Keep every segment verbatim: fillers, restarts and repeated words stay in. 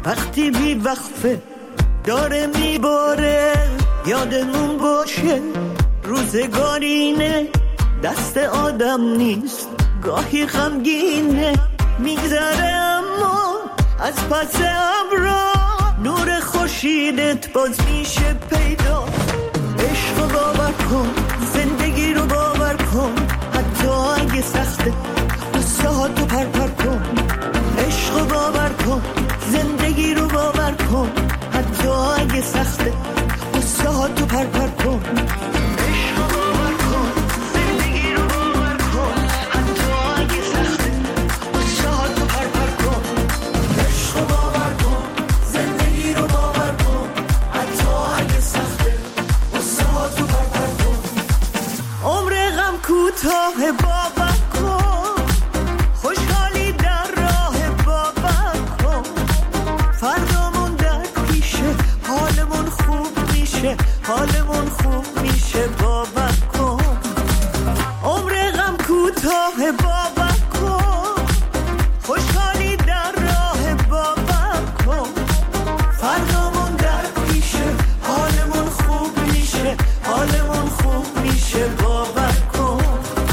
وقتی بی وقفه داره میباره، یادمون باشه روزگارینه، دست آدم نیست گاهی غمگینه، میگذره اما از پس ابرا نور خورشیدت باز میشه پیدا. عشق باور کن، زندگی رو باور کن، حتی اگه سخته قصه ها تو پر پر کن. عشق باور کن، زندگی رو باور کن، حتی اگه سخته قصه ها تو پر پر کن. عشق باور کن، زندگی رو باور کن، حتی اگه سخته قصه ها تو پر پر کن. عشق باور کن، زندگی رو باور کن، حتی اگه سخته قصه ها تو پر پر کن. عمر غم کوتاه باور کن، خوشحالی در راه باور کن، فردامون در پیشه، حالمون خوب میشه، حالمون خوب میشه باور کن. عمر غم کوتاه باور کن، خوشحالی در راه باور کن، فردامون در پیشه، حالمون خوب میشه، حالمون خوب میشه باور کن.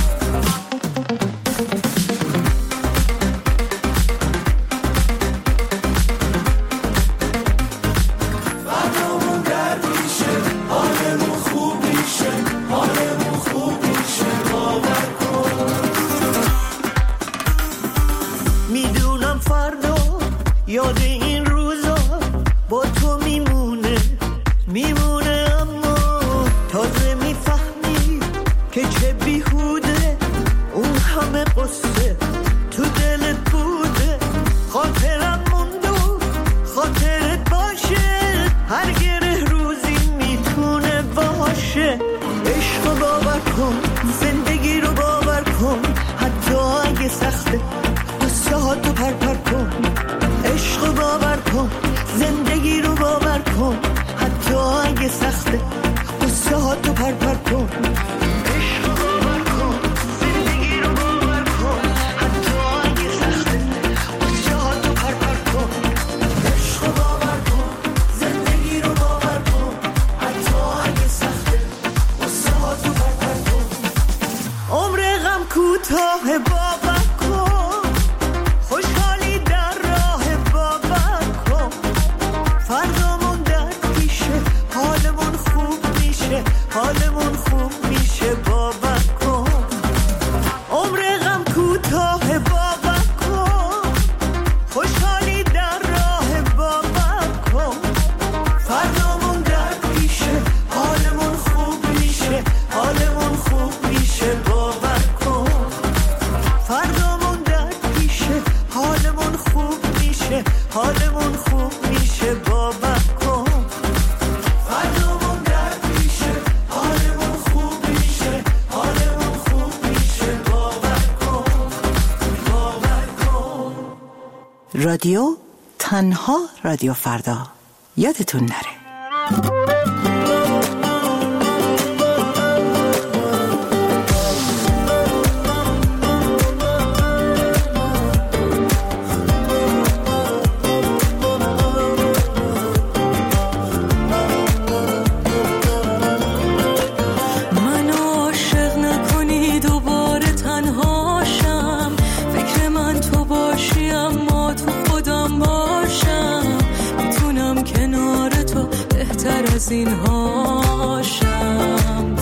فردامون در پیشه، حالمون خوب میشه، حالمون خوب میشه باور کن. میدونم فردا یاد این روزا با تو میمونه، میمونه، اما تازه میفهمی که چه بیهوده اون همه قصه تو دلت بوده. خاطرم موندو خاطرت باشه، هر گره روزی میتونه باشه. عشق باور کن، زندگی رو باور کن، حتی اگه سخته قصه ها تو پر پر کن. عشق باور کن، زندگی رو باور کن، حتی اگه سخته قصه ها تو پر پر کن. عشق باور کن، زندگی رو باور کن، حتی اگه سخته قصه ها تو پر پر کن. عشق باور کن، زندگی رو باور کن، حتی اگه سخته قصه ها تو پر پر کن. عمر غم کوتاه باور کن، خوشحالی در راه باور کن، فردامون در پیشه، حالمون خوب میشه، حالمون خوب میشه باور کن. عمر غم کوتاه باور کن، خوشحالی در راه باور کن، فردامون در پیشه، حالمون خوب میشه، حالمون خوب میشه باور کن. فردامون در پیشه، حالمون خوب میشه، حالمون خوب میشه باور کن. فردامون در پیشه، حالمون خوب میشه، حالمون خوب میشه باور کن، باور کن. رادیو تنها رادیو فردا، یادتون نره. این هاشم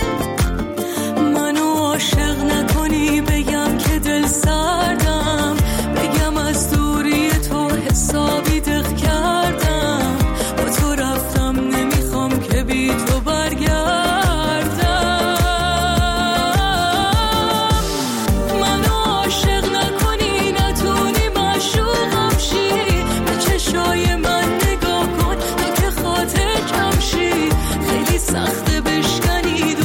منو عاشق نکنی، بگم که دل سردم، بگم از دوری تو حسابی دق کردم، با تو رفتم نمیخوام که بی تو برگردم. منو عاشق نکنی، نتونی معشوقم شی، به چشای من نگاه کن تو که خاطر کم شی، خیلی سخته بشکنی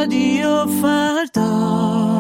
رادیو فردا.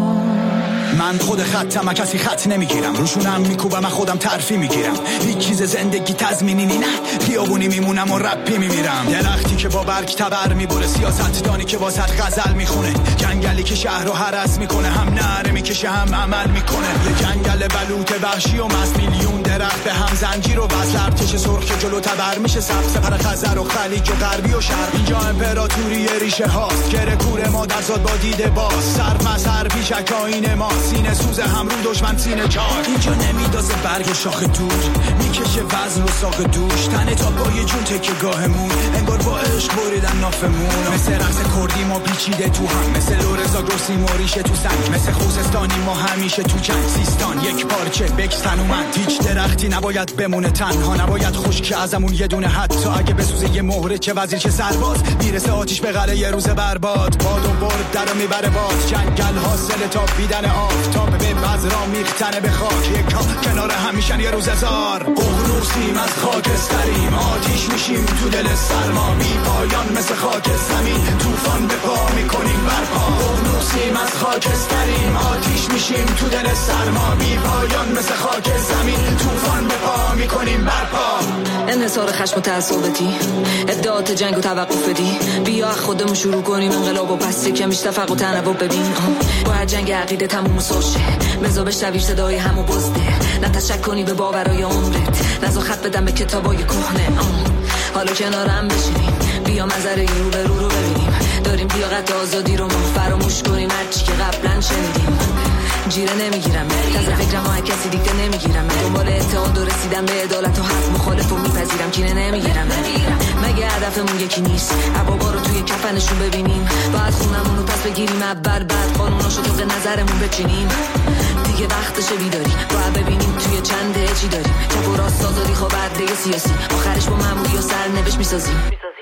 من خود خطم، کسی خط نمیگیرم، روشونم میکوبم، من خودم ترفی میگیرم. هیچ چیز زندگی تضمینی نه، خیابونی میمونم و رپی میمیرم. درختی که با برگ تبر میبره، سیاستدانی که واسط غزل میخونه، جنگلی که شهر رو هرس میکنه، هم نره میکشه هم عمل میکنه. یه جنگل بلوط وحشی و مست، میلیون درخت به هم زنجیر و وصل، ارتش سرخ که جلو تبر میشه، سبز سپر خزر و خلیج و غربی و شرق. اینجا امپراتوری ریشه هاست، گره کور مادر زاد با دیده باز، سر مسر پیشک آینه ما، سینه سوز هم رو دشمن سینه چار. اینجا نمیدازه برگ شاخ دور، میکشه وزن و ساق دوش، تنه تا پای جون تکه گاهمون، انگار با عشق بریدن نافمون. مثل رقص کردی ما پیچیده تو هم، مثل لورزا گرسی موریشه تو سنگ، مثل خوزستانی ما همیشه تو جنگ. سیستان یک پارچه بکستن اومد، هیچ درختی نباید بمونه تنها، نباید خشک ازمون یه دونه، حتی اگه بسوزه یه مهره، چه وزیر چه سرباز، میرسه آتیش به قلعه یه روز برباد. باد و برد درو میبره باز، جنگل حاصل تا بیدن آفتاب، به بذرا میختنه به خاک، یک کنار همیشن یه روز هزار. ققنوسیم از خاکستریم، آتیش میشیم تو دل سرما، بی پایان مثل خاک زمین، طوفان به پا میکنیم برپا. ققنوسیم از خاکستریم، آتیش میشیم تو دل سرما، بی پایان مثل خاک زمین، طوفان به پا میکنیم برپا. انحصار خشم و تعصبتی، ادعات جنگ و توقف بدی، بیا خودمون شروع کنیم انقلاب و پس کمیش تفق و تنوع ببین. باید جنگ عقیده تموم سوشه، مزا بشنوی صدای همو بزده، نه تشک کنی به باورای عمرت، نزا خط بدم به کتابای کهنه. حالا کنارم بشینیم، بیا منظره رو به رو رو ببینیم، داریم لیاقت آزادی رو ما فراموش کنیم، هرچی که قبلا شنیدیم. جیره نمیگیرم، تازه فکرم ها کسی دیگه نمیگیرم، دنبال اتحاد و رسیدن به عدالت و حق مخالف و میپذیرم، کینه نمیگیرم. مگه هدفمون یکی نیست عبابا رو توی کفنشون ببینیم، بعد خونمون رو پس بگیریم اول، بعد قانوناشو طبق نظرمون بچینیم. دیگه وقتشه بیداری، باید ببینیم توی چنده چی داریم، چپ و راست آزادی خوابرده سیاسی، آخرش با معمولی و سرنوشت میسازیم.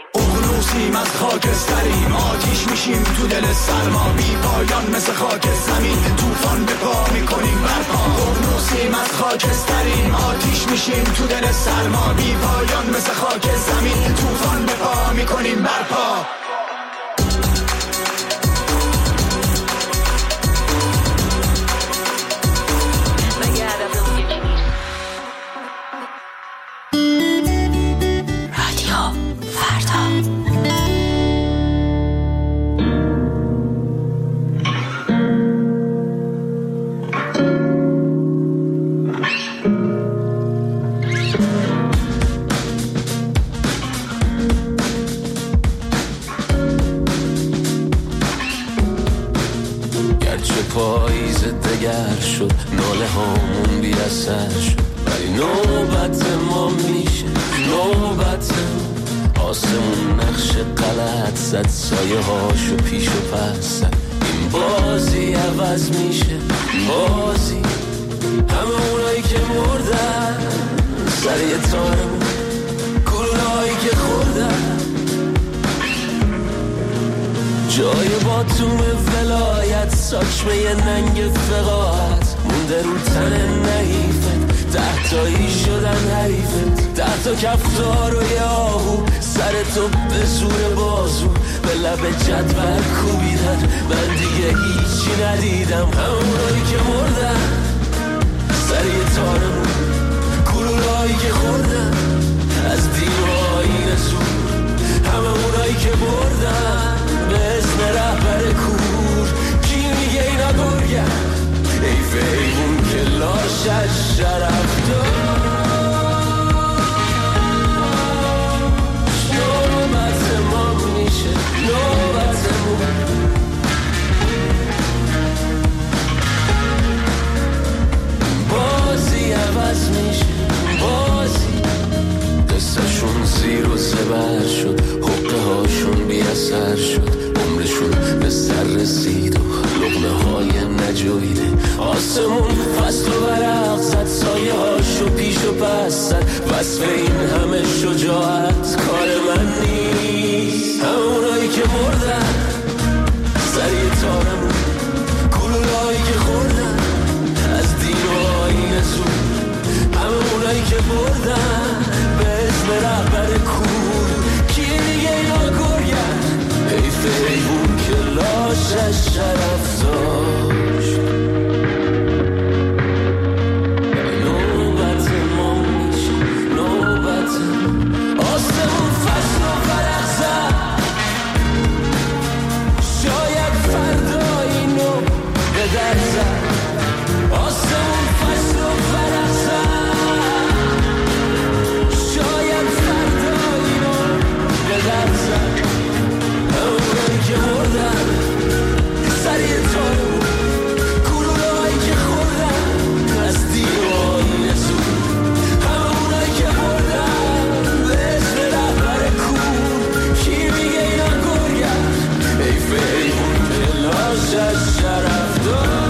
ققنوسیم از خاکستریم، آتیش میشیم تو دل سرما، بی پایان مثل خاک زمین، طوفان به پا میکنیم برپا. ققنوسیم از خاکستریم، آتیش میشیم تو دل سرما، بی پایان مثل خاک زمین، طوفان به پا میکنیم برپا. پاییز دگر شد، ناله هامون بی اثر شد، ولی نوبت ما میشه، نوبت آسمون نقش غلط زد، سایه هاشو پیش و پس زد، این بازی عوض میشه، بازی همه اونایی که مردن سر یه تارمون، گلولایی که خوردن جای باتوم ولایت، ساچمه یه ننگ فقاعت مونده رو تن نحیفت، ده تایی شدن حریفت، ده تا کفتار و یه آهو سر تو به زور بازو به لب جدول کوبیدن، من دیگه هیچی ندیدم، همونایی که مردن سر یه تارمون، گلولایی که خوردن از دین و آیین زور، همه اونایی که بردن به اسم رهبر کور، کی میگه اینا گرگن، حیف ایمون که لاشش شرف داشت. نوبت ما میشه، نوبتمون بازی عوض میشه، بازی قصهشون زیر و زبر شد، حقه هاشون بی اثر شد، عمرشون به سر رسید و لقمه های نجویده، آسمون فصل و برق زد، سایه هاشو پیش و پس زد، وصف این همه شجاعت کار من نیست، همونایی که مردن سری تارمون، گلولایی که خوردن از دین و آیین زور، همونایی که بردن به اسم رهبر کور، کی دیگه اینا گرگن، حیف ایمون که لاش لاجش شرف داشت. نوبت ما میشه نوبت آسمون فصل و فرق زد، شاید فردا اینو به در زد. آسمون فصل و فرق زد، شاید فردا اینو به در زد. اونایی که مردن سریع تارو، گلوله‌هایی که خوردن از دیوان زود، همه اونایی که مردن به اسم رهبر کور. کی میگه اینا گرگن؟ ای فیمون به لاشش شرف دار.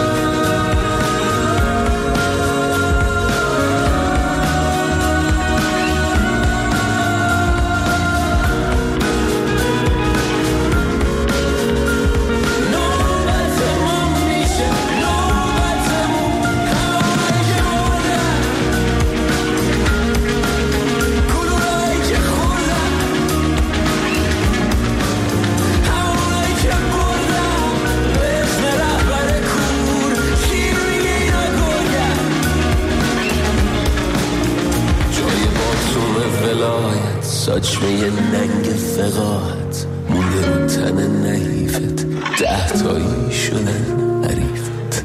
ساچمه ننگ فقاعت مونده رو تن نحیفت، ده تایی شدن حریفت.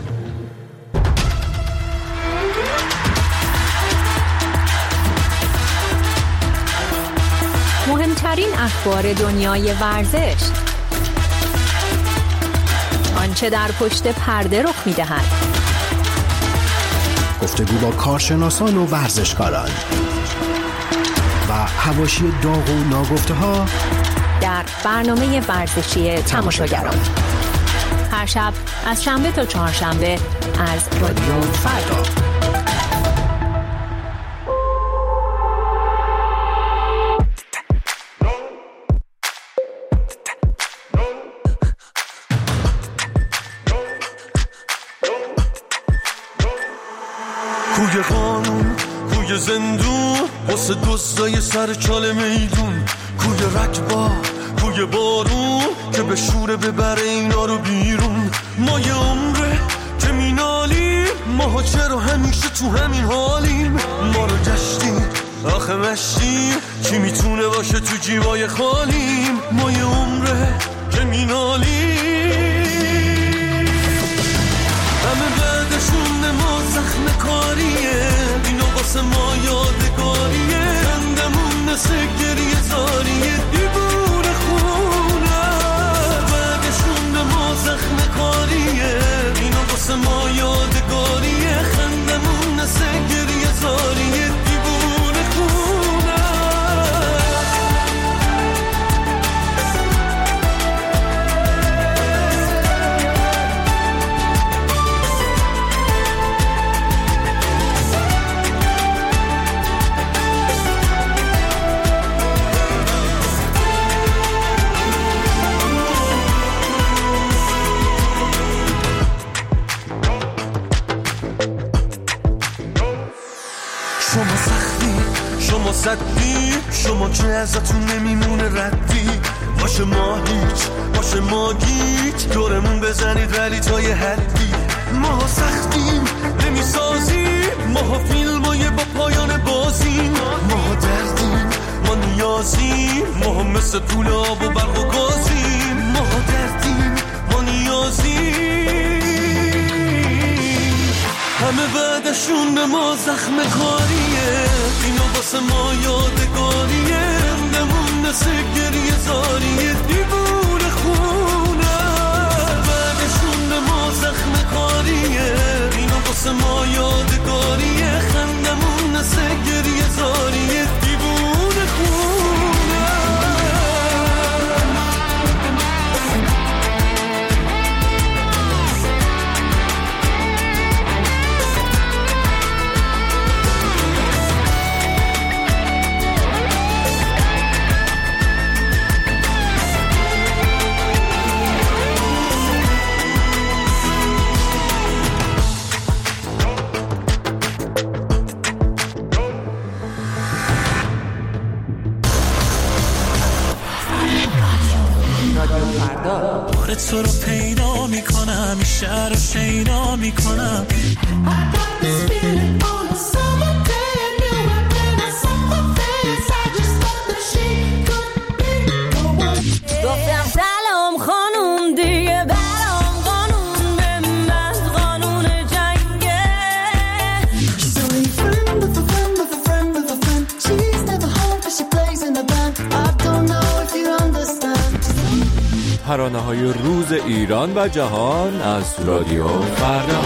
مهمترین اخبار دنیای ورزش، آنچه در پشت پرده رخ می‌دهد، گفتگو با کارشناسان و ورزشکاران و حواشی داغ و ناگفته ها در برنامه ورزشی تماشاگران، هر شب از شنبه تا چهارشنبه از رادیو فردا. کوی قانون، کوی زندون، واسه دوستای سر چاله میدون، کوی رکبا، کوی بارون که به شوره ببره اینا رو بیرون. ما یه عمره که مینالیم، ماها چرا همیشه تو همین حالیم؟ ما رو گشتیم آخه مشتیم، کی میتونه باشه تو جیبای خالیم؟ ما یه عمره که مینالیم، همه بعدشون ما زخم کاریه، اینا واسه ما یادگاریه، خندمون مثل گریه زاریه، دیوونه خونه. بعدشون ما زخم کاریه، اینا واسه ما یادگاریه، خندمون مثل گریه زاریه، دیوونه خونه. شما سختی، شما صدی، شما که ازتون نمیمونه ردی. باشه ما هیچ، باشه ما گیج، دورمون بزنید ولی تا یه حدی. ما سختیم نمیسازیم، ما فیلمای با پایان بازیم. ما دردیم، ما نیازیم، ما مثل پول آب و برق و گازیم. ما دردیم، ما نیازیم، همه بعدشون به ما زخم کاریه، اینا واسه ما یادگاریه، رندمون مثل گریه زاریه، دیوونه خونه. بعدشون به ما زخم کاریه، اینا واسه ما یادگاریه، خندمون مثل گریه زاریه، دیوونه خونه. رادیو فردا. بار تو رو پیدا میکنم، این شهر رو شیدا میکنم. گفتم سلام خانوم دیگه برام قانون به من قانون جنگه. She's only a friend of a friend of a friend of a friend. She's never home but she plays in a band. I don't know if you understand. ترانه‌های روز ایران و جهان از رادیو فردا.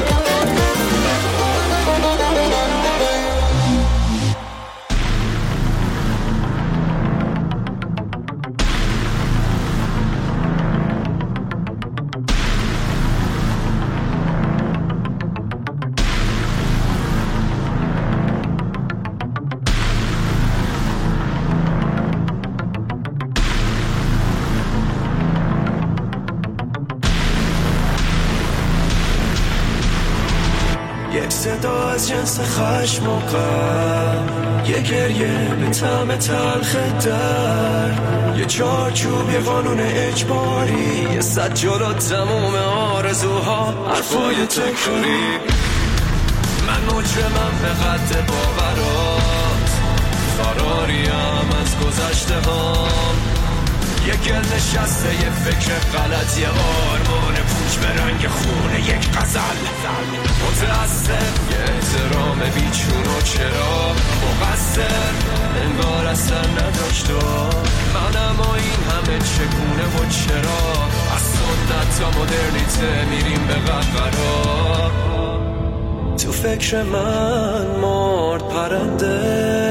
یک صدا از جنس خشم و غم، یه گریه به طعم تلخ در، یه چارچوب، یه قانون اجباری، یه صد جلو تموم آرزوها، حرفای تکراری. من مجرمم به قد باورات، فراریم از گذشته هام، یه گل نشسته، یه فکر غلط، یه آرمان پوچ به رنگ خونه، یک غزل متأثر، یه احترام بیچون و چرا مقصر، انگار اصلا نداشت. من اما این همه چگونه و چرا، از سنت تا مدرنیته میریم به قهقرا. تو فکر من مرد پرنده،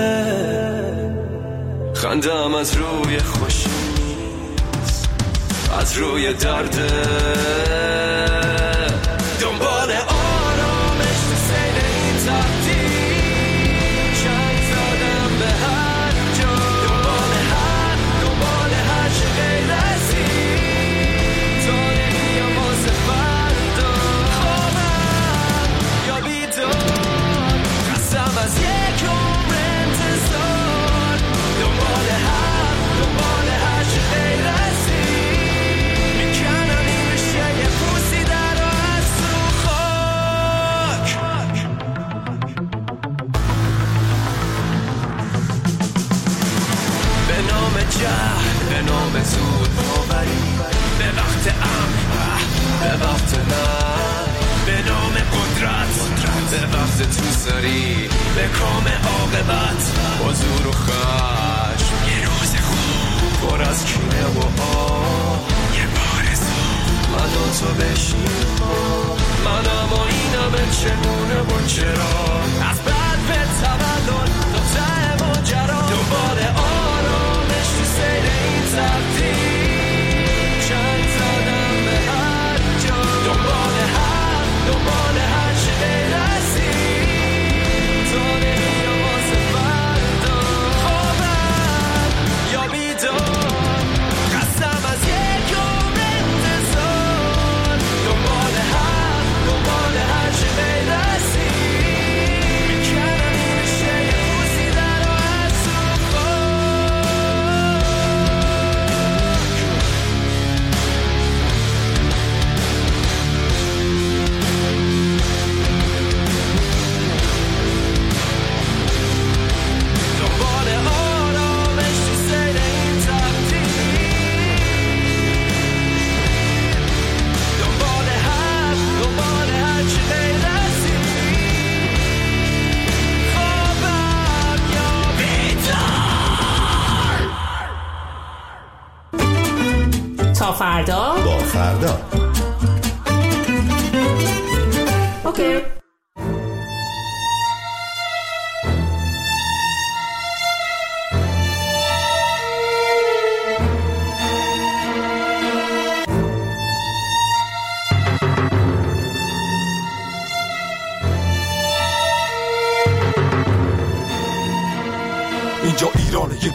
خندم از روی خوشی، از روی درده، دنبال آرامش تو سیل این تقدیر، چند زدم به هر جا، دنبال هر دنبال هر چه غیر ازی، تا نمیام واسه فردا، خوابم یا بیدار، قسم از یک عمر انتظار، دنبال هر دنبال هر چه غیر ازی، به نام زود باوری، به وقت امن، به وقت من، به نام قدرت، به وقت توسری، به کام عاقبت، با زور و خشم، یه روز خوب پر از کینه و آه، یه بارزو من و تو بشیم، من اما اینم چگونه و چرا، از بعد به تولد تا ته ماجرا، دنبال آرامش تو سیر این تقدیر، چند زدم به هر جا، دنبال هر دنبال هر چه غیر ازی، تا نمیام واسه فردا، خوابم یا بیدار، قسم از یک عمر انتظار، دنبال هر دنبال هر چه غیر ازی، میکنم این بشه یه روزی در و از تا فردا با فردا. اوکی. اینجا ایرانه، یه گربه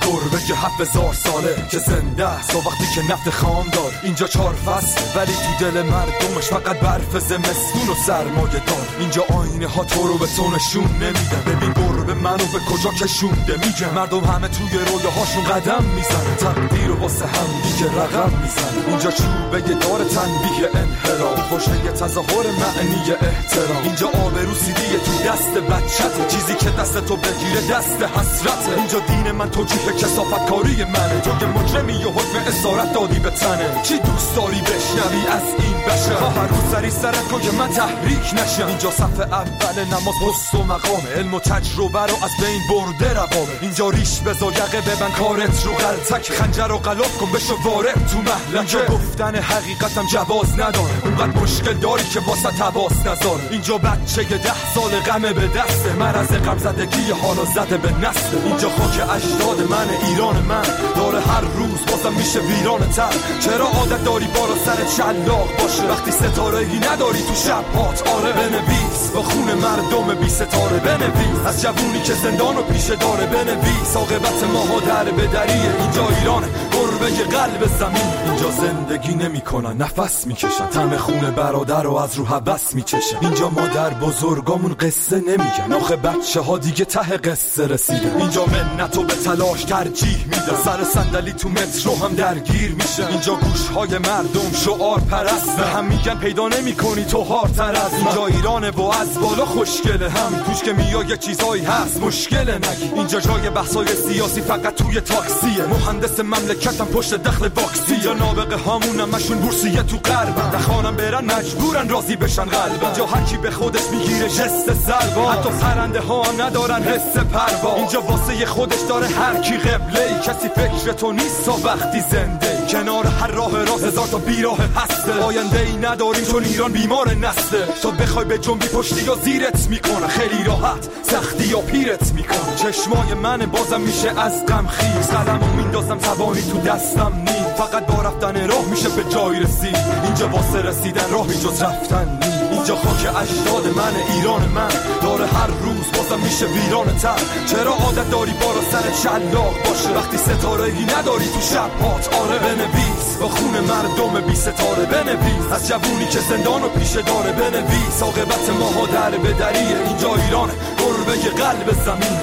که هفت هزار ساله که زنده است و وقتی که نفت خام دار. اینجا چهار فصل ولی تو دل مردمش فقط برف زمستون و سرمایه دار. اینجا آینه ها تو رو به تو نشون نمیدن. ببین برو به منو به کجا کشونده میگن. مردم همه توی رویاهاشون قدم میزنن، تقدیر و واسه هم دیگه رقم میزنن. اینجا چوبه دار تنبیه انحراف، خوشه تظاهر معنی احترام. اینجا آبرو سیدیه تو دست بچته، چیزی که دست تو بگیره دست حسرته. اینجا دین من توجیه کثافت کاری منه، تو که مجرمی و حکم اسارت دادی به تنه. چی دوست داری بشنوی از این بشر؟ ها هر روز سری سرت کن که من تحریک نشم. اینجا صف اول نماز پست و مقامه، علم و تجربه رو از بین برده روامه. اینجا ریش بزا یقه ببن کارت رو غلطک، خنجر رو غلاف کن بشو وارد تو محلکه. اینجا گفتن حقیقتم جواز نداره، اونقدر مشکل داری که واسه تواس نذاره. اینجا بچه ده سال غمه به دسته، مرض غم زدگی حالا زده به نسل. اینجا خاک اجداد من، ایران من داره هر روز بازم میشه ویران تر. چرا عادت داری بالا سر شلاق باشه وقتی ستاره‌ای نداری تو شب هات؟ آره بنویس با خون مردم بی ستاره، بنویس از جوونی که زندان و پیشه داره، بنویس عاقبت ماها در به دریه. اینجا ایرانه گربه قلب زمین. اینجا زندگی نمیکنن نفس میکشن، طعم خون برادر رو از رو هوس میچشن. اینجا مادر بزرگامون قصه نمیگن، آخه بچه ها دیگه ته قصه رسیدن. اینجا منتو به تلاش ترجیح میدن، سر صندلی تو مترو هم درگیر میشن. اینجا گوشهای مردم شعار پرست، به هم میگن پیدا نمیکنی تو هارتر از. اینجا ایرانه و از بالا خوشگله، هم توش که میای یه چیزایی هست مشکله نگی. اینجا جای بحثای سیاسی فقط توی تاکسیه، مهندس مملکتم پشت دخل واکسی. اینجا نابغه هامونم مشون بورسیه تو غربن، دخانم برن مجبورن راضی بشن قلبن. اینجا هر کی به خودش میگیره جست سربا، حتی پرنده ها هم ندارن حس پروا. اینجا واسه خودش داره هر کی قبله، کسی فکر تو نیست تا وقتی زنده. کنار هر راه راست هزار تا بیراه هسته، آینده ای نداری چون ایران بیمار نسته. تو بخوای به جنبی پشتی یا زیرت میکنه، خیلی راحت سختی یا پیرت میکنه. چشمای من بازم میشه از غم خیز، قلمو میندازم توانی تو دستم نیم. فقط با رفتن راه میشه به جای رسید، اینجا واسه رسیدن راهی جز رفتن نیم. اینجا خاک اجداد من، ایران من داره هر روز بازم میشه ویران تر. چرا عادت داری بالا سر شلاق باشه وقتی ستاره‌ای نداری تو شب هات؟ آره بنویس با خون مردم بی ستاره، بنویس از جوونی که زندان و پیشه داره، بنویس عاقبت ماها در به دریه. اینجا ایرانه گربه قلب زمین.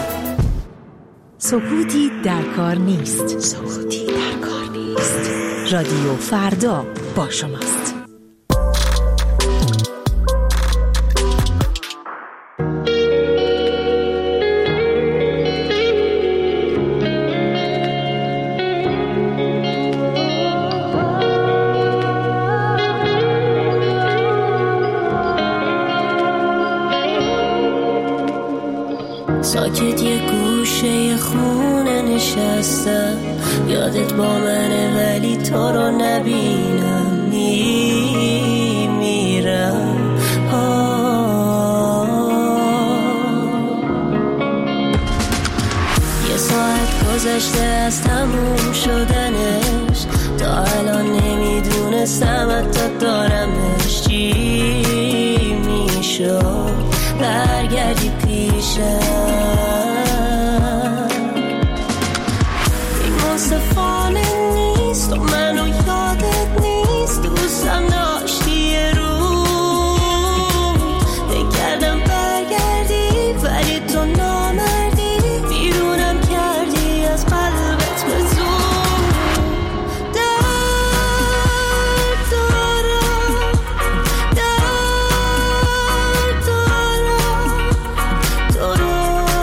سکوتی در کار نیست، سکوتی در کار نیست. رادیو فردا با شماست. ساکت یه گوشه خونه نشستم، یادت با منه ولی تو رو نبینم. می میرم یه ساعت گذشته از تموم شدنش، تا الان نمیدونستم حتی دارمش. چی میشد برگردی پیشم؟ این مصفانه نیست و منو یادت نیست، دوستم داشتی یه رو بگردم برگردی ولی تو نامردی، بیرونم کردی از قلبت به زور. درد دارم، درد دارم، تو رو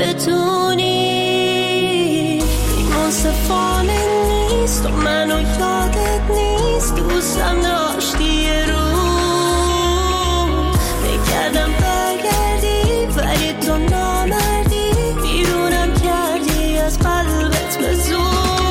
بتونی این منصفانه نیست و منو یادت نیست دوستم داشتی یه روز بکردم برگردی ولی تو نامردی بیرونم کردی از قلبت به زور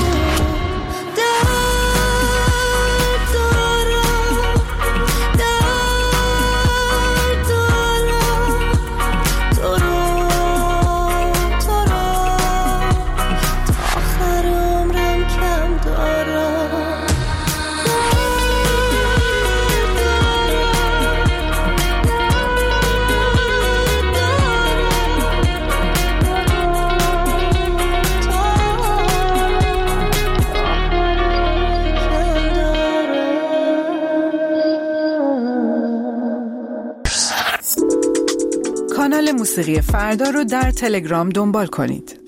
کانال موسیقی فردا رو در تلگرام دنبال کنید.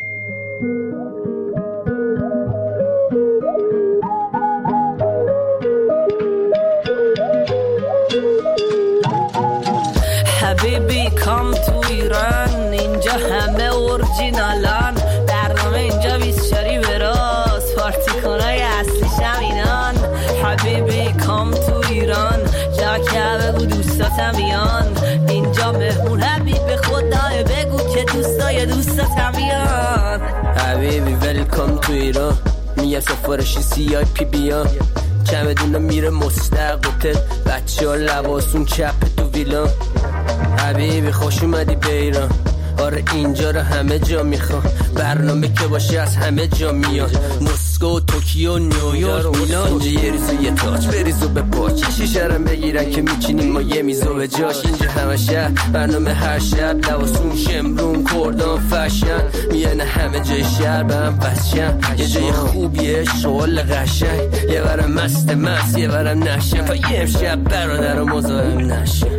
حبیبی کام تو ایران اینجا همه اورجینالان برنامه اینجا بیسچاری به راست پارتیکونای اصلیش هم اینان حبیبی کام تو ایران جا که بگو دوستاتم بیان اینجا مهمون حبیب خدای بگو که دوستای دوستاتم بیان حبیبی ویلکام تو ایران میگه سفارشی سی آی پی بیان چمدونا میره مستقبل بچه ها لباسون چپ تو ویلان حبیبی خوش اومدی به ایران آره اینجا رو همه جا میخوام برنامه که باشه از همه جا میان مسکو توکیو نیویورک میلان اینجا یه ریزو یه تاج بریزو به پاچ شیشه رم بگیرن که میچینیم ما یه میزو به جاش اینجا همه شهر برنامه هر شب لباسون شمرون کردان فشن میانه همه جای شهر به هم بسشن یه جای خوبیه شغل قشنگ یه برم مست مست یه برم نشن و یه امشب برادر و مزاحم نشن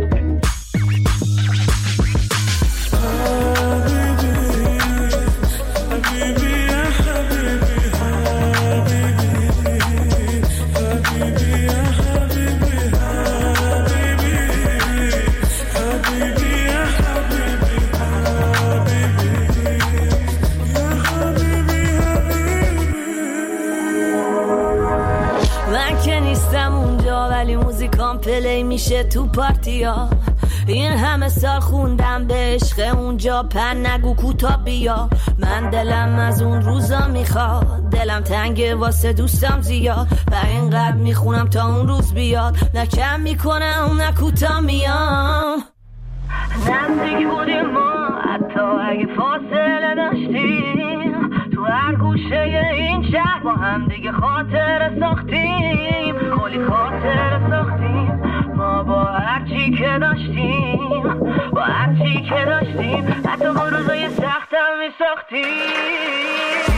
پلی میشه تو پارتیا این همه سال خوندم به عشق اونجا پن نگو کوتا بیا من دلم از اون روزا میخواد دلم تنگه واسه دوستم زیاد و اینقدر میخونم تا اون روز بیاد نه کم میکنم نه کوتا میام نزدیک بودیم ما حتی اگه فاصله داشتیم تو هر گوشه این شهر با هم دیگه خاطر ساختیم کلی خاطر ساختیم ما با هرچی که داشتیم با هرچی که داشتیم حتی با روزای سختم می ساختیم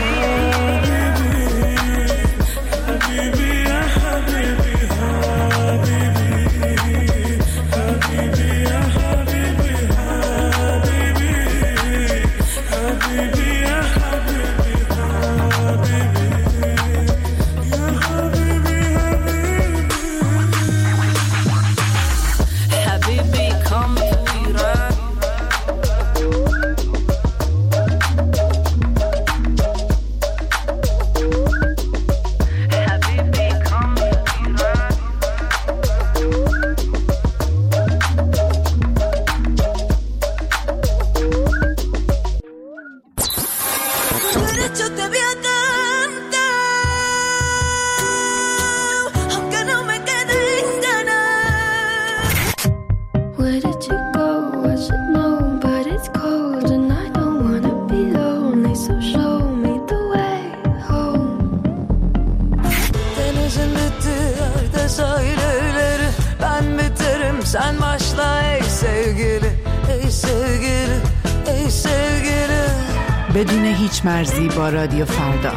حبیبی حبیبی حبیبی حبیبی حبیبی بدون هیچ مرزی با رادیو فردا.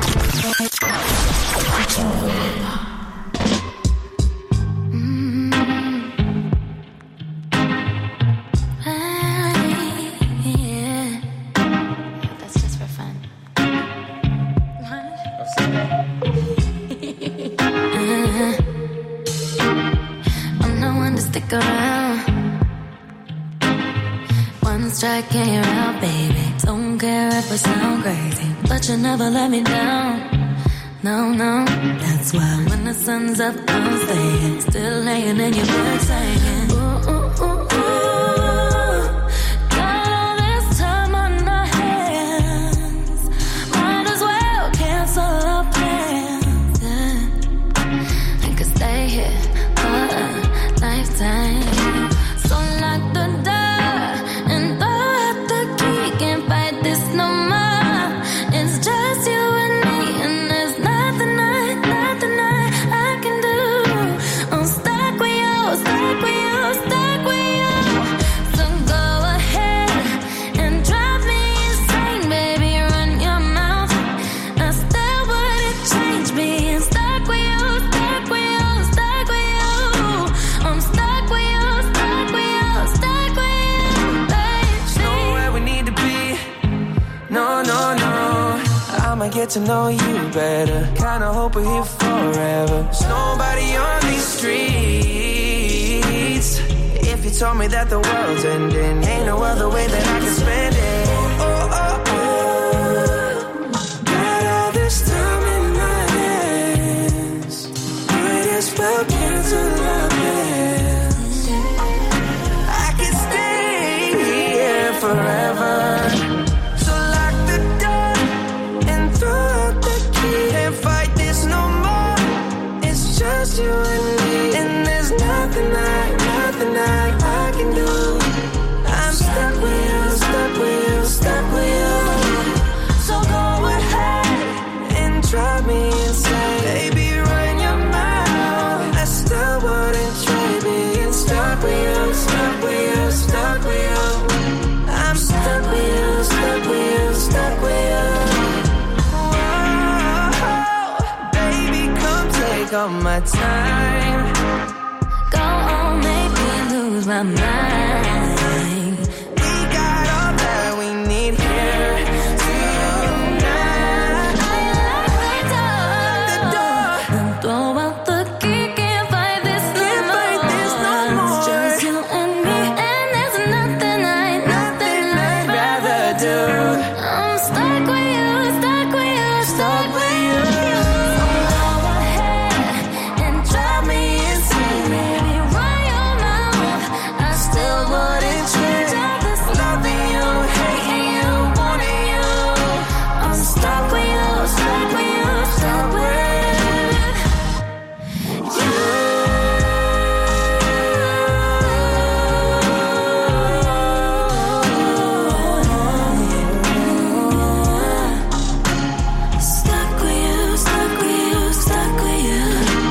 One striking you out, baby. Don't care if I sound crazy, but you never let me down. No, no, that's why when the sun's up, I'm staying, still laying in your bed saying, ooh, ooh, ooh, ooh. Got all this time on our hands, might as well cancel our plans. Yeah. I could stay here for a lifetime. So lock the door and throw out the key. Can't fight this no more. It's just you and me, and there's nothing I, nothing I, I can do. I'm stuck with you, stuck with you, stuck with you. So go ahead and drive me insane, baby. Run your mouth. I still wouldn't change being stuck with you, stuck with you, stuck with you. I'm stuck with you, stuck with you, stuck with you, baby. Nowhere we need to be. No, no, no. I'ma get to know you better. Kinda hope we're here forever. There's nobody on these streets. If you told me that the world's ending, ain't no other way that I can spend it. Oh, oh, oh. Got all this time in my hands. Might as well cancel our plans. I can stay here forever. So lock the door and throw out the key. Can't fight this no more. It's just you and me, and there's nothing I, nothing I, I can do. I'm stuck with you, stuck with you, stuck with you. So go ahead and drive me insane, baby. Run your mouth. I still wouldn't trade being stuck with you, stuck with you, stuck with you. I'm stuck with you, stuck with you, stuck with you. Whoa, baby, come take all my time. Go on, make me lose my mind. We got all that we need here tonight. The door, and throw out the key. Can't fight this no Can't more. fight this no more. It's just you and me, and there's nothing I, nothing I'd rather do. I'm stuck with you, stuck with you, stuck with you. So go ahead and drive me insane, baby. Run your mouth. I still wouldn't change all this loving you, hating you, wanting you. I'm stuck with you, stuck with you, stuck with you. Stuck with you, stuck with you, stuck with you.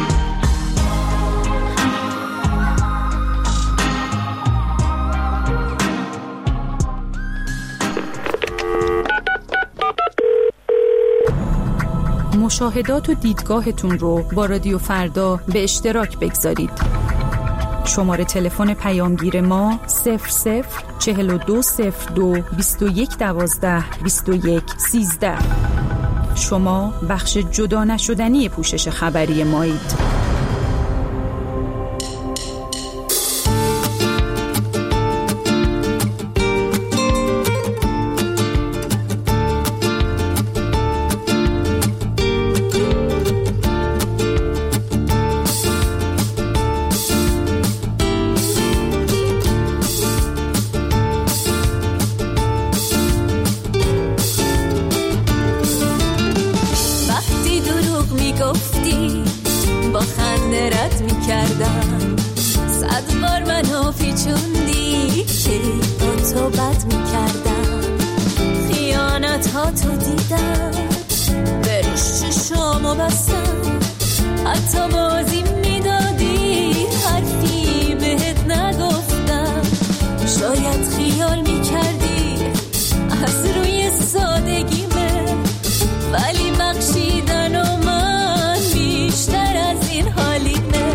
مشاهدات و دیدگاهتون رو با رادیو فردا به اشتراک بگذارید. شماره تلفن پیامگیر ما صفر صفر چهل و دو صفر دو بیست و یک دوازده بیست و یک سیزده. شما بخش جدا نشدنی پوشش خبری مایید. وقتی دروغ میگفتی با خنده رد میکردم، صد بار منو پیچوندی که با تو بد میکردم. خیانت ها تو دیدم، به روش چشامو بستم، حتی بازی میدادی حرفی بهت نگفتم. شاید خیال میکردی از روی سادگیمه، ولی بخشیدن و من بیشتر از این حالیمه.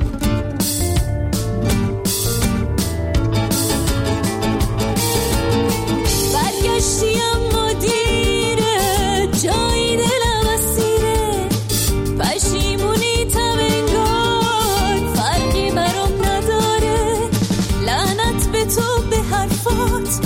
برگشتی اما دیره، جایی دلم اسیره، پشیمونی تم انگار فرقی برام نداره. لعنت به تو، به حرفات،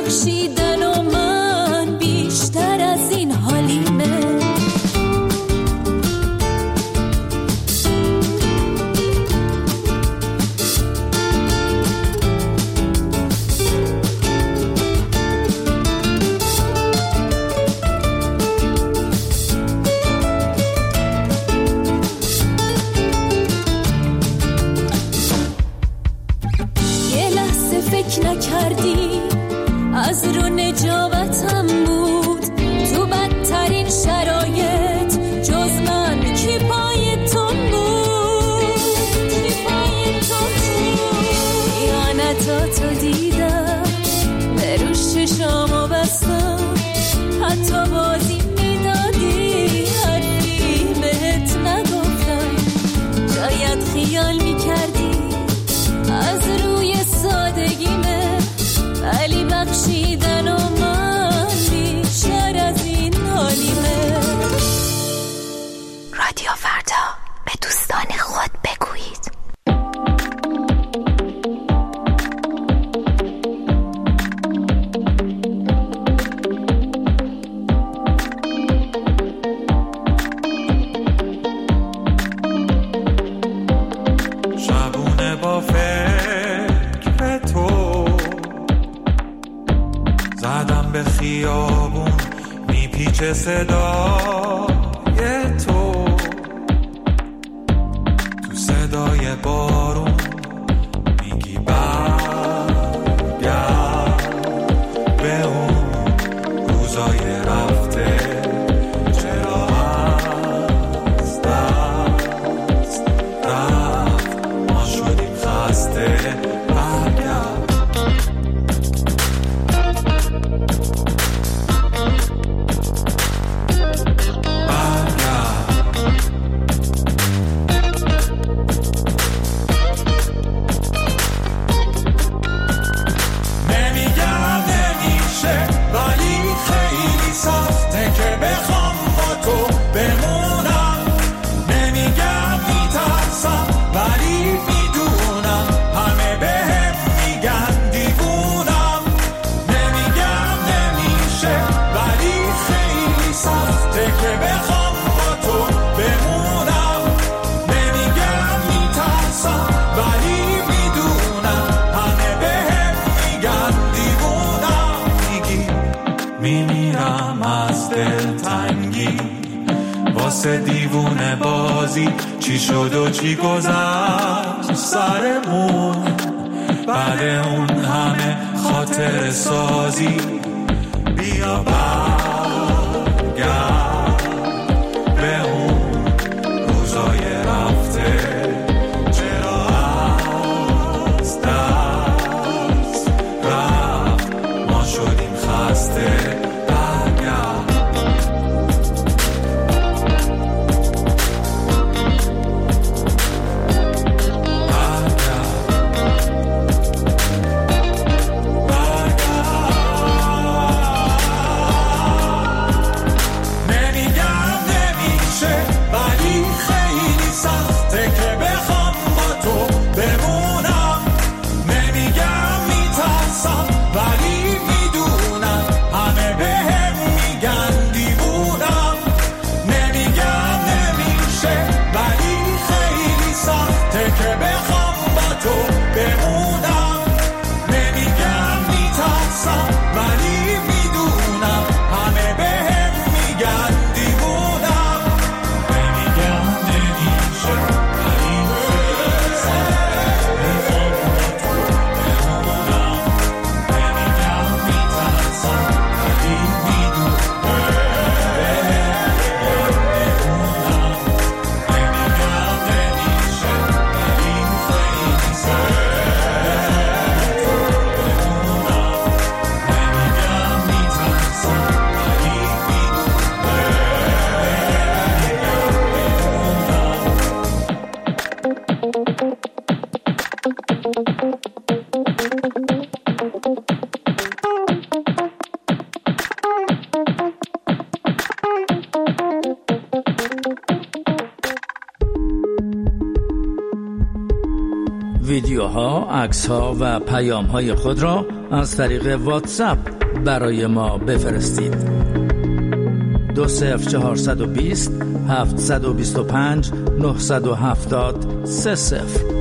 بخشیدن و من بیشتر از این حالیمه. نکردی از رو نجابتم بود تو بدترین شرایط، جز من کی پای تو بود، کی پای تو بود. خیانتاتو دیدم به رو چشامو بستم، حتی بازی میدادی حرفی بهت نگفتم. شاید خیال میکردی از روی سادگیمه، ولی بخشیدن و من بیشتر از این حالیمه. رادیو فردا، به دوستان خود بگویید. شبونه با فکر تو زدم به خیابون، میپیچه صدای تو، تو صدای بارون میگی برگرد به اون روزای رفته. چرا از دست رفت ما شدیم خسته. واسه دیوونه بازی چی شد و چی گذشت سرمون، بعد اون همه خاطر سازی. بیا برگرد به اون روزای رفته. چرا از دست رفت ما شدیم خسته. ویدیوها، عکس‌ها و پیام‌های خود را از طریق واتساپ برای ما بفرستید. دو صفر چهارصد و بیست هفتصد و بیست و پنج نهصد و هفتاد سه صفر.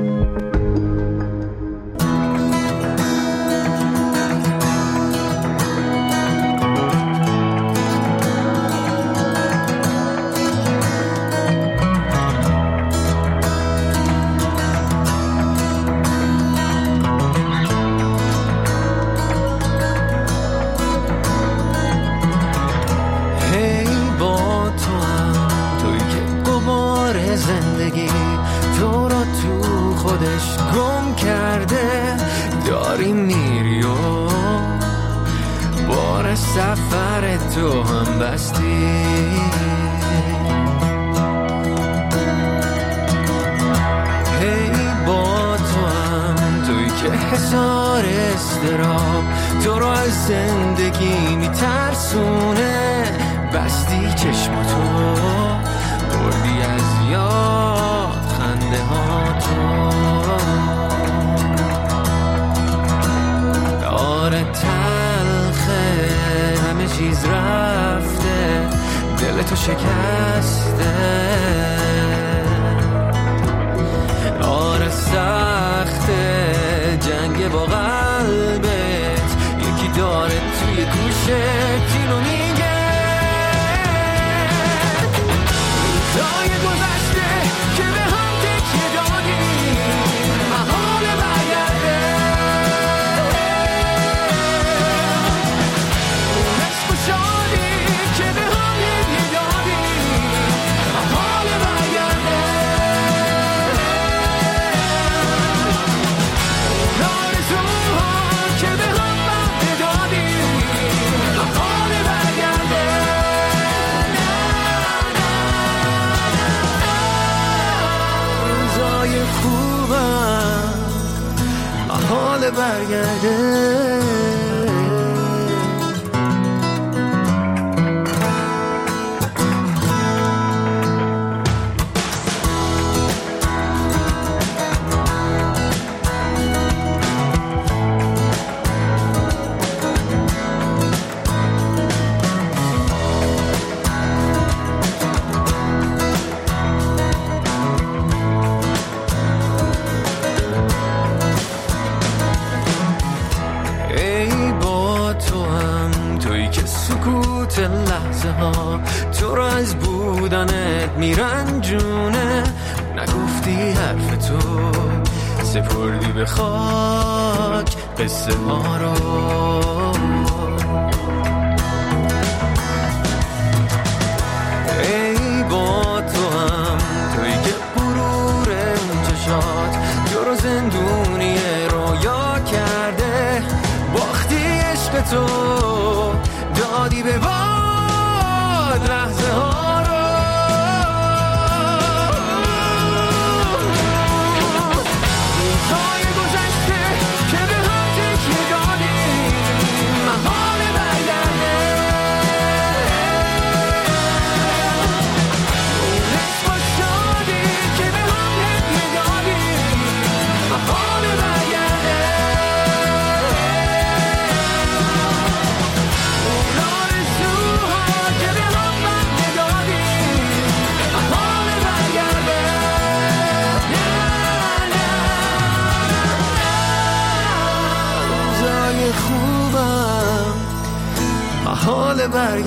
حال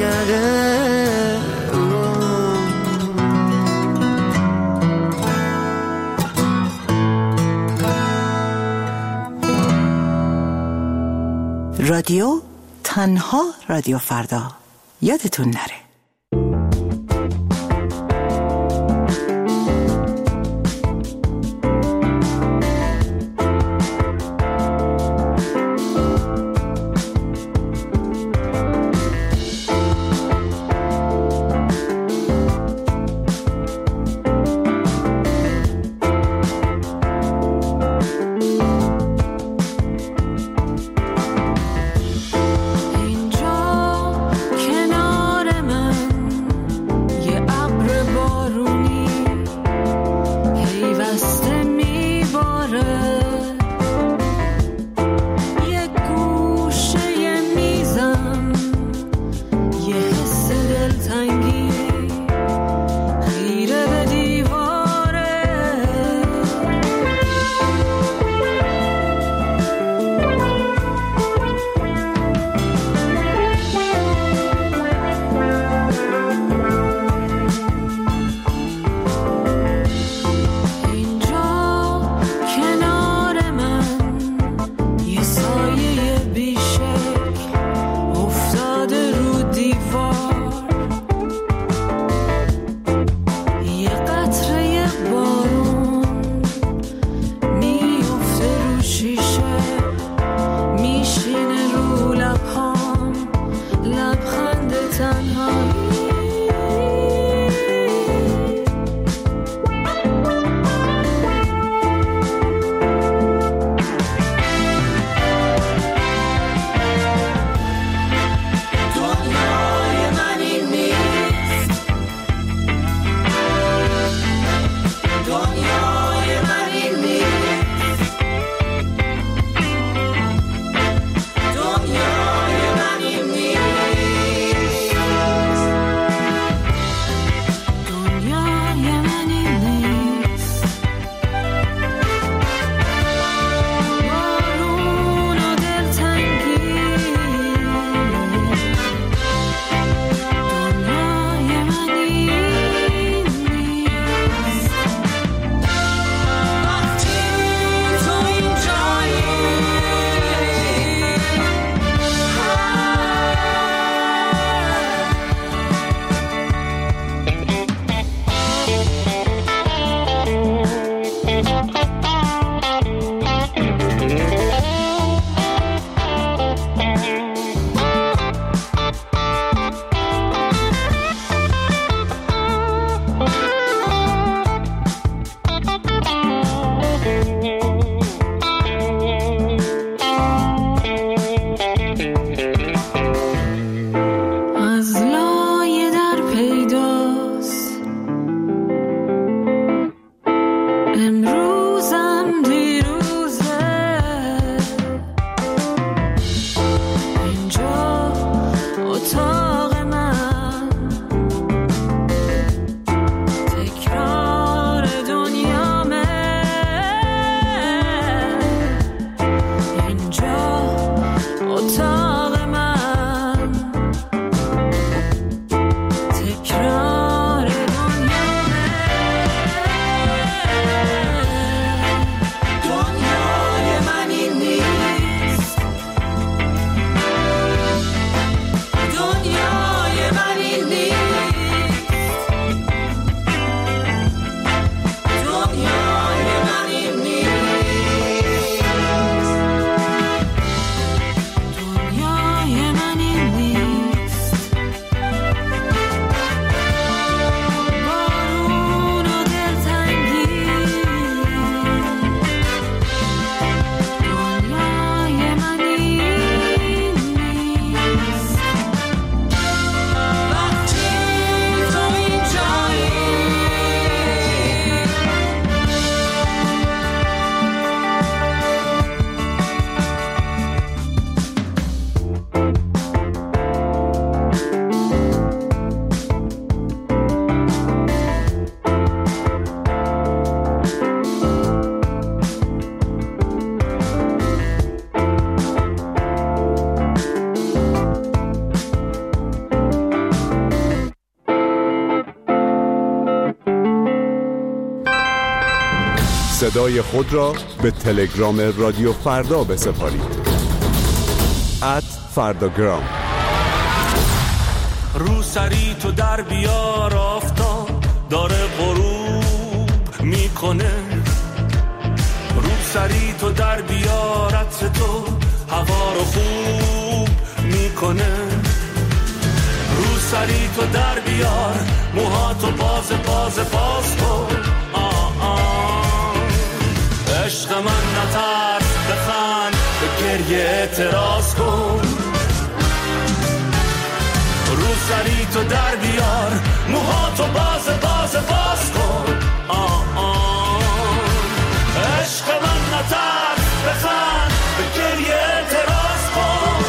برگرده رادیو تنها رادیو فردا، یادتون نره. اینجا کنار من صدای خود را به تلگرام رادیو فردا بسپارید. ات فرداگرام. رو سری تو در بیار، آفتاب داره غروب میکنه. رو سری تو در بیار، عطر تو هوا رو خوب میکنه. رو سری تو در بیار، موهاتو باز باز باز کن. آه آه عشق من نترس، بخند، به گریه اعتراض کن. رو سری تو در بیار، موهاتو باز باز باز کن. آه آه عشق من نترس، بخند، به گریه اعتراض کن.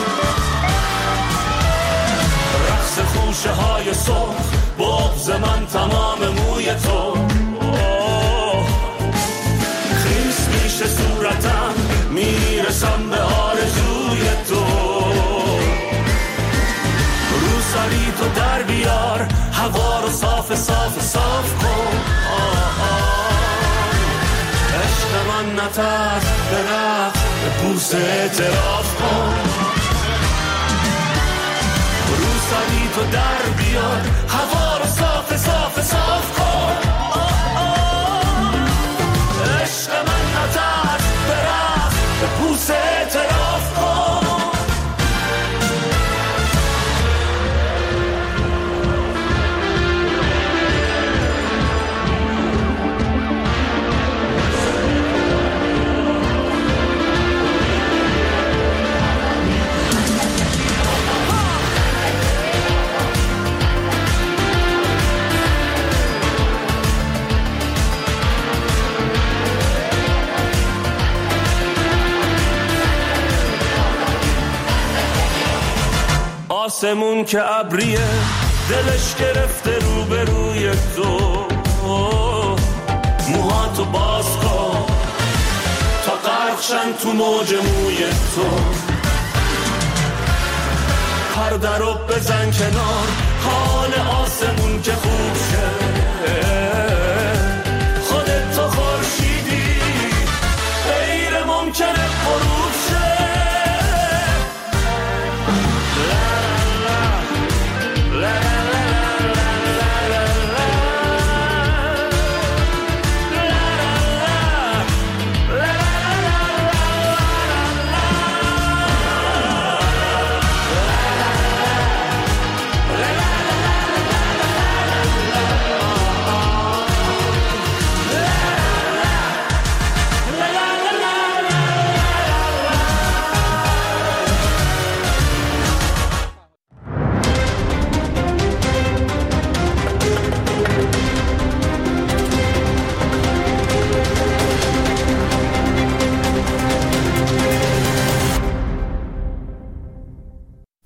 رقص خوشه های سرخ، بغض من تمام موی تو. خیس میشه صورتم، میرسم به آرزوی تو. رو سری تو در بیار، هوا رو صاف صاف صاف کن. آه آه عشق من نترس، به رقص، به بوسه اعتراف کن. رو سری تو در بیار، هوا رو صاف صاف صاف کن. آه آه عشق من نترس، به رقص، به بوسه اعتراف کن. آسمون که ابریه، دلش گرفته رو به روی تو. موهاتو باز کن تا غرقشن تو موج موی تو. پرده رو بزن کنار، حال آسمون که خوب شه.